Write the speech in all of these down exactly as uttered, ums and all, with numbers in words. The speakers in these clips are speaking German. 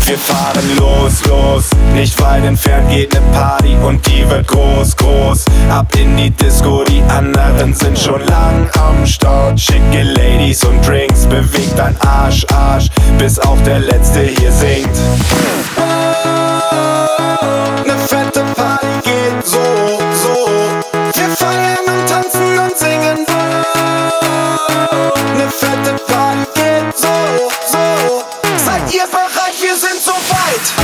Wir fahren los, los, nicht weit entfernt geht ne Party und die wird groß, groß. Ab in die Disco, die anderen sind schon lang am Start. Schicke Ladies und Drinks, bewegt dein Arsch, Arsch, bis auch der Letzte hier singt. Ne fette Party geht so, so. Wir feiern und tanzen und singen. Ne fette Party geht so, so. Seid ihr bereit? Wir sind so weit.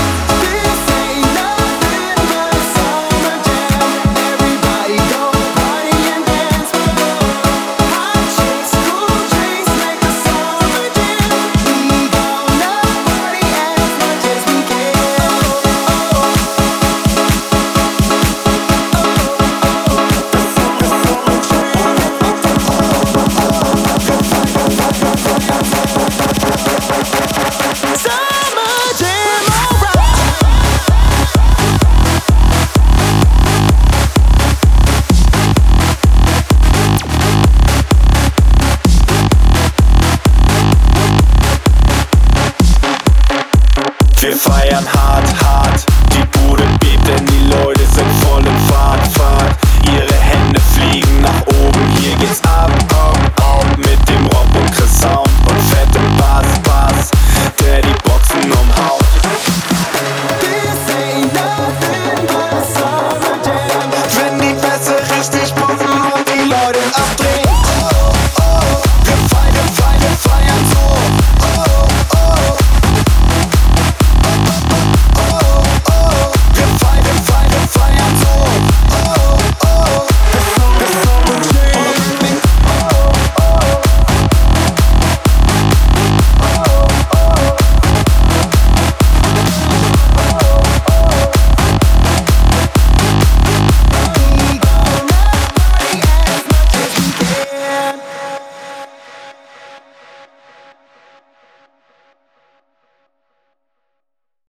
Wir feiern hart, hart, die Bude bebt, denn die Leute sind voll